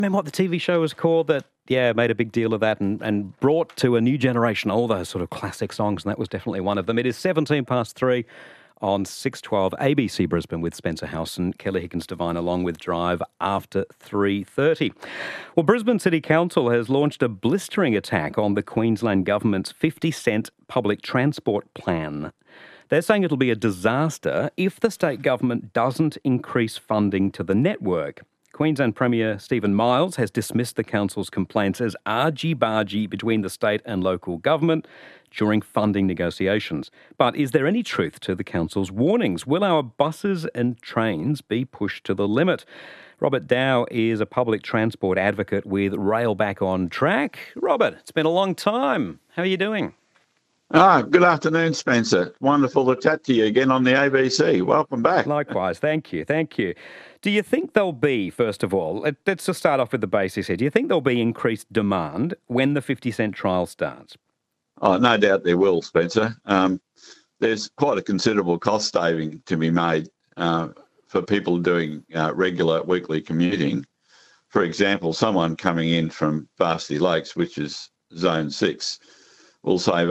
remember what the TV show was called that, made a big deal of that and brought to a new generation all those sort of classic songs, and that was definitely one of them. It is 17 past 3 on 612 ABC Brisbane with Spencer House and Kelly Higgins-Devine along with Drive after 3:30. Well, Brisbane City Council has launched a blistering attack on the Queensland Government's 50-cent public transport plan. They're saying it'll be a disaster if the state government doesn't increase funding to the network. Queensland Premier Stephen Miles has dismissed the council's complaints as argy-bargy between the state and local government during funding negotiations. But is there any truth to the council's warnings? Will our buses and trains be pushed to the limit? Robert Dow is a public transport advocate with Rail Back on Track. Robert, it's been a long time. How are you doing? Good afternoon, Spencer. Wonderful to chat to you again on the ABC. Welcome back. Likewise. Thank you. Do you think there'll be, first of all, let's just start off with the basics here. Do you think there'll be increased demand when the 50-cent trial starts? Oh, no doubt there will, Spencer. There's quite a considerable cost saving to be made for people doing regular weekly commuting. For example, someone coming in from Varsity Lakes, which is Zone 6, will save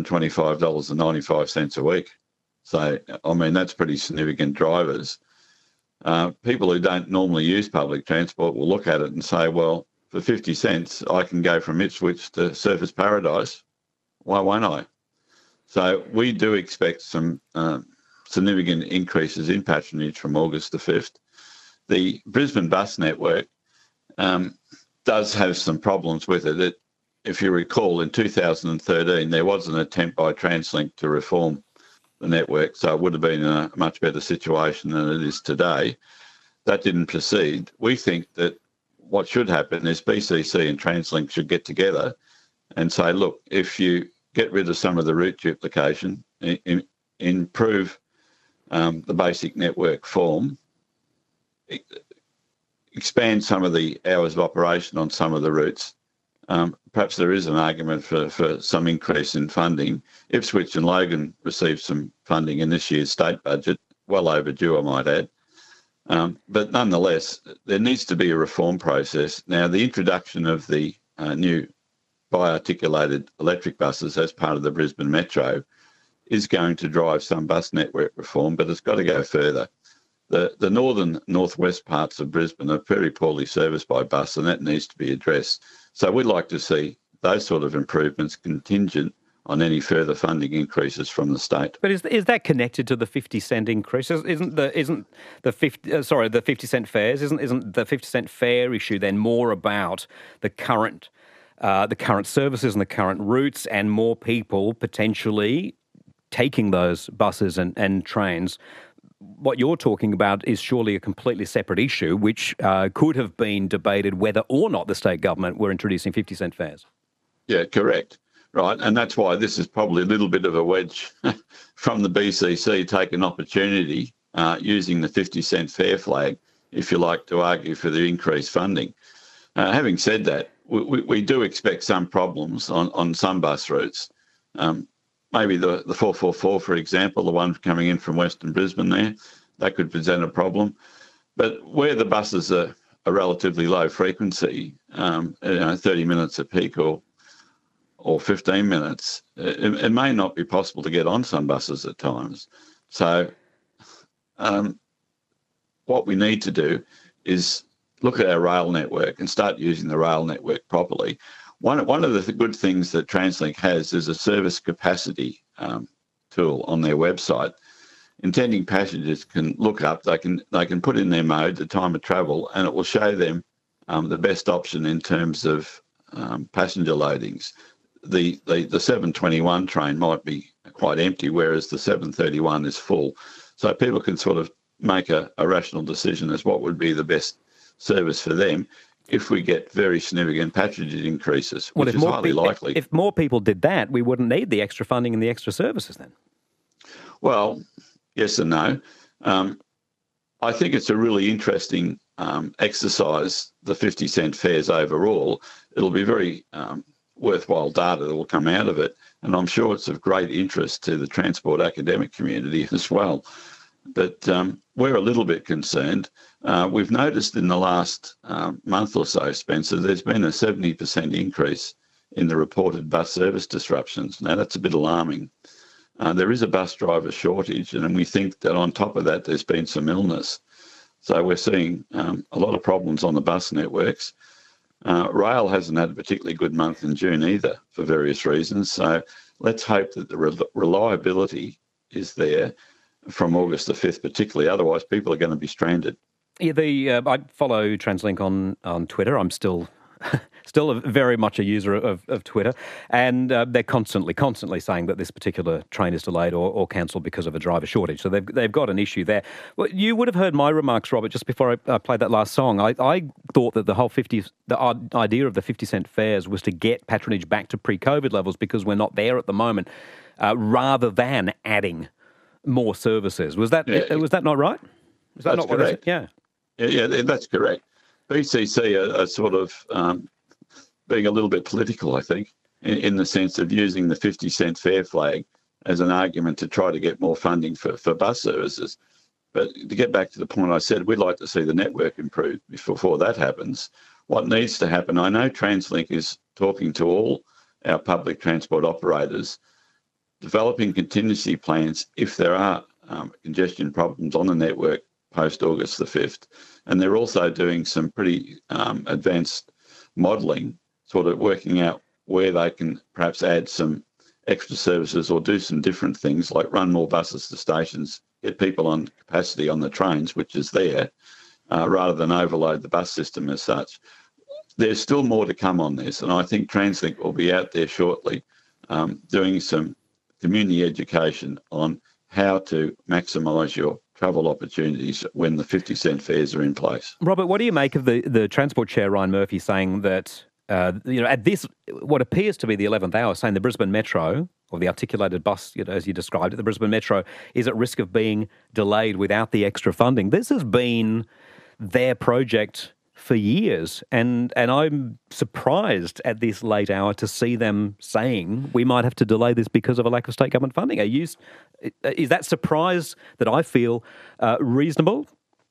$125.95 a week. So, I mean, that's pretty significant drivers. People who don't normally use public transport will look at it and say, well, for 50 cents, I can go from Ipswich to Surfers Paradise. Why won't I? So we do expect some significant increases in patronage from August the 5th. The Brisbane bus network does have some problems with it. If you recall, in 2013, there was an attempt by Translink to reform the network, so it would have been in a much better situation than it is today. That didn't proceed. We think that what should happen is BCC and Translink should get together and say, look, if you get rid of some of the route duplication, improve the basic network form, expand some of the hours of operation on some of the routes, perhaps there is an argument for some increase in funding. Ipswich and Logan received some funding in this year's state budget, well overdue, I might add. But nonetheless, there needs to be a reform process. Now, the introduction of the new bi-articulated electric buses as part of the Brisbane Metro is going to drive some bus network reform, but it's got to go further. The northern, northwest parts of Brisbane are very poorly serviced by bus, and that needs to be addressed. So we'd like to see those sort of improvements contingent on any further funding increases from the state. But is that connected to the 50-cent increase? Isn't the 50-cent fares? Isn't the 50-cent fare issue then more about the current services and the current routes, and more people potentially taking those buses and trains? What you're talking about is surely a completely separate issue, which could have been debated whether or not the state government were introducing 50-cent fares. Yeah, correct. Right, and that's why this is probably a little bit of a wedge from the BCC, take an opportunity using the 50-cent fare flag, if you like, to argue for the increased funding. Having said that, we do expect some problems on some bus routes. Maybe the 444, for example, the one coming in from Western Brisbane there, that could present a problem. But where the buses are relatively low frequency, 30 minutes at peak or 15 minutes, it may not be possible to get on some buses at times. So what we need to do is look at our rail network and start using the rail network properly. One of the good things that Translink has is a service capacity tool on their website. Intending passengers can look up, they can put in their mode, the time of travel, and it will show them the best option in terms of passenger loadings. The 721 train might be quite empty, whereas the 731 is full. So people can sort of make a rational decision as what would be the best service for them if we get very significant patronage increases, which is highly likely. If more people did that, we wouldn't need the extra funding and the extra services then. Well, yes and no. I think it's a really interesting exercise, the 50-cent fares overall. It'll be very worthwhile data that will come out of it, and I'm sure it's of great interest to the transport academic community as well. But we're a little bit concerned. We've noticed in the last month or so, Spencer, there's been a 70% increase in the reported bus service disruptions. Now, that's a bit alarming. There is a bus driver shortage, and we think that on top of that, there's been some illness. So we're seeing a lot of problems on the bus networks. Rail hasn't had a particularly good month in June either, for various reasons. So let's hope that the reliability is there from August the 5th particularly. Otherwise, people are going to be stranded. Yeah, I follow TransLink on Twitter. I'm still very much a user of Twitter, and they're constantly saying that this particular train is delayed or cancelled because of a driver shortage. So they've got an issue there. Well, you would have heard my remarks, Robert, just before I played that last song. I thought that the idea of the 50-cent fares was to get patronage back to pre-COVID levels because we're not there at the moment, rather than adding more services. Was that not right? Was that that's not what correct. Yeah, that's correct. BCC are sort of being a little bit political, I think, in the sense of using the 50-cent fare flag as an argument to try to get more funding for bus services. But to get back to the point I said, we'd like to see the network improve before that happens. What needs to happen, I know TransLink is talking to all our public transport operators, developing contingency plans if there are congestion problems on the network post-August the 5th. And they're also doing some pretty advanced modelling, sort of working out where they can perhaps add some extra services or do some different things like run more buses to stations, get people on capacity on the trains, which is there, rather than overload the bus system as such. There's still more to come on this, and I think TransLink will be out there shortly doing some community education on how to maximise your travel opportunities when the 50-cent fares are in place. Robert, what do you make of the Transport Chair, Ryan Murphy, saying that, at this, what appears to be the 11th hour, saying the Brisbane Metro, or the articulated bus, as you described it, the Brisbane Metro is at risk of being delayed without the extra funding. This has been their project for years, and I'm surprised at this late hour to see them saying we might have to delay this because of a lack of state government funding. Is that surprise that I feel reasonable?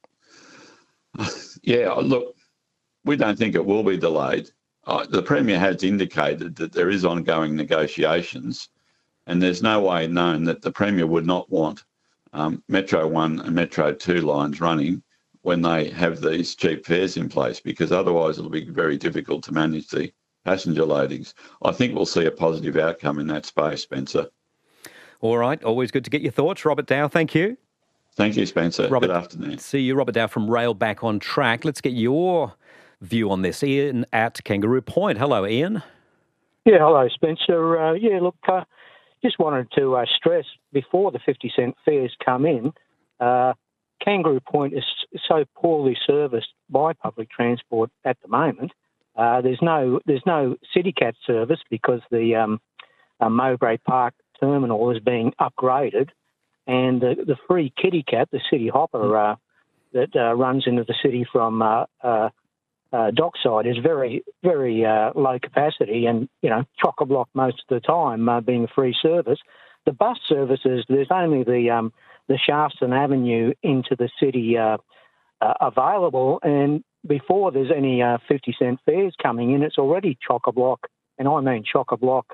Yeah, look, we don't think it will be delayed. The Premier has indicated that there is ongoing negotiations, and there's no way known that the Premier would not want Metro 1 and Metro 2 lines running when they have these cheap fares in place, because otherwise it'll be very difficult to manage the passenger loadings. I think we'll see a positive outcome in that space, Spencer. All right, always good to get your thoughts. Robert Dow, thank you. Thank you, Spencer. Robert, good afternoon. See you, Robert Dow from Rail Back on Track. Let's get your view on this. Ian at Kangaroo Point. Hello, Ian. Yeah, hello, Spencer. Just wanted to stress before the 50-cent fares come in, Kangaroo Point is so poorly serviced by public transport at the moment. There's no CityCat service because the Mowbray Park terminal is being upgraded, and the free KittyCat, the City Hopper that runs into the city from Dockside, is very, very low capacity and chock-a-block most of the time, being a free service. The bus services, there's only the Shafton Avenue into the city available, and before there's any 50-cent fares coming in, it's already chock-a-block, and I mean chock-a-block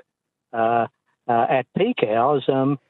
at peak hours.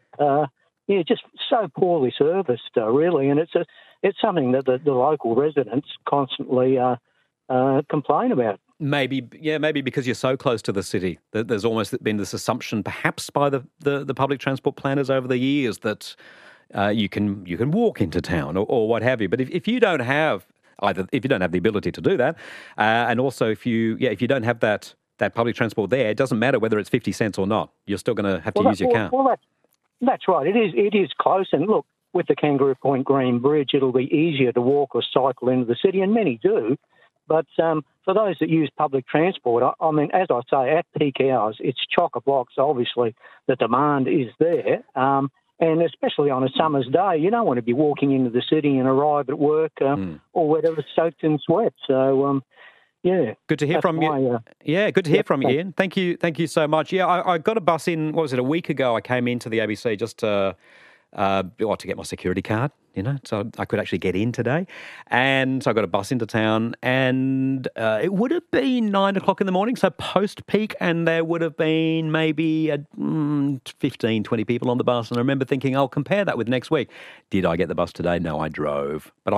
Just so poorly serviced, really, and it's something that the local residents constantly complain about. Maybe because you're so close to the city, that there's almost been this assumption, perhaps by the public transport planners over the years, that you can walk into town or what have you. But if you don't have the ability to do that, and also if you don't have that public transport there, it doesn't matter whether it's 50 cents or not. You're still going to have to use your car. Well, that's right. It is close, and look, with the Kangaroo Point Green Bridge, it'll be easier to walk or cycle into the city, and many do. But for those that use public transport, I mean, as I say, at peak hours, it's chock-a-block. So obviously the demand is there. And especially on a summer's day, you don't want to be walking into the city and arrive at work or whatever soaked in sweat. So, Good to hear from you. Good to hear from you, Ian. Thank you so much. Yeah, I got a bus in, a week ago? I came into the ABC just to get my security card. so I could actually get in today. And so I got a bus into town, and it would have been 9 o'clock in the morning, so post-peak, and there would have been maybe 15, 20 people on the bus. And I remember thinking, I'll compare that with next week. Did I get the bus today? No, I drove. But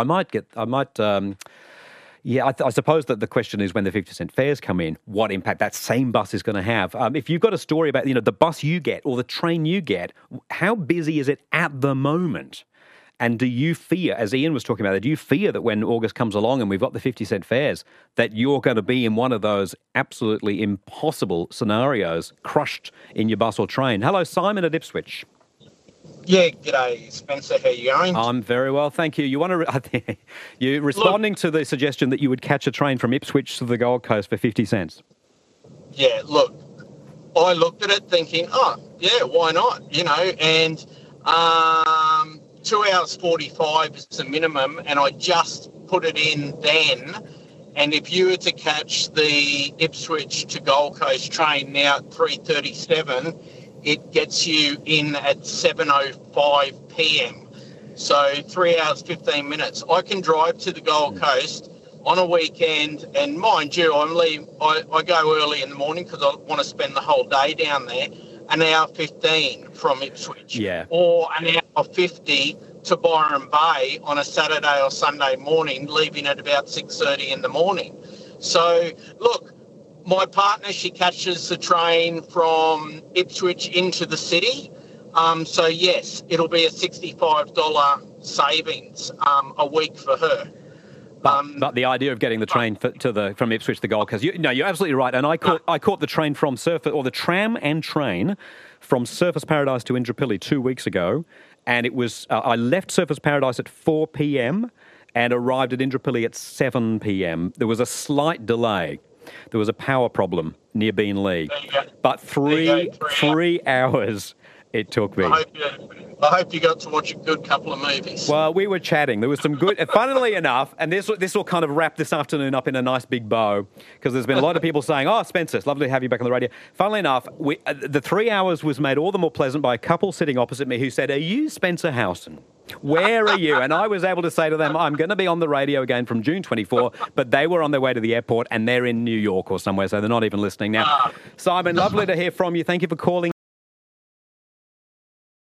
I suppose that the question is when the 50-cent fares come in, what impact that same bus is going to have. If you've got a story about, the bus you get or the train you get, how busy is it at the moment? And do you fear, as Ian was talking about, do you fear that when August comes along and we've got the 50-cent fares, that you're going to be in one of those absolutely impossible scenarios, crushed in your bus or train? Hello, Simon at Ipswich. Yeah, g'day, Spencer. How you going? I'm very well, thank you. You're responding to the suggestion that you would catch a train from Ipswich to the Gold Coast for 50 cents. Yeah, look, I looked at it thinking, why not? And 2 hours 45 is the minimum, and I just put it in then. And if you were to catch the Ipswich to Gold Coast train now at 3:37, it gets you in at 7:05 p.m. So 3 hours 15 minutes. I can drive to the Gold Coast on a weekend, and mind you, I go early in the morning because I want to spend the whole day down there. An hour 15 from Ipswich, or an hour 50 to Byron Bay on a Saturday or Sunday morning, leaving at about 6:30 in the morning. So, look, my partner, she catches the train from Ipswich into the city. So, yes, it'll be a $65 savings a week for her. But the idea of getting the train from Ipswich to the Gold Coast, you're absolutely right. And I caught the train from the tram and train from Surfers Paradise to Indooroopilly 2 weeks ago, and it was I left Surfers Paradise at 4 p.m. and arrived at Indooroopilly at 7 p.m. There was a slight delay. There was a power problem near Beenleigh, but three hours it took me. I hope you got to watch a good couple of movies. Well, we were chatting. There was some good, funnily enough, and this will kind of wrap this afternoon up in a nice big bow, because there's been a lot of people saying, Spencer, it's lovely to have you back on the radio. Funnily enough, the 3 hours was made all the more pleasant by a couple sitting opposite me who said, are you Spencer Howson? Where are you? And I was able to say to them, I'm going to be on the radio again from June 24, but they were on their way to the airport and they're in New York or somewhere, so they're not even listening now. Simon, lovely to hear from you. Thank you for calling.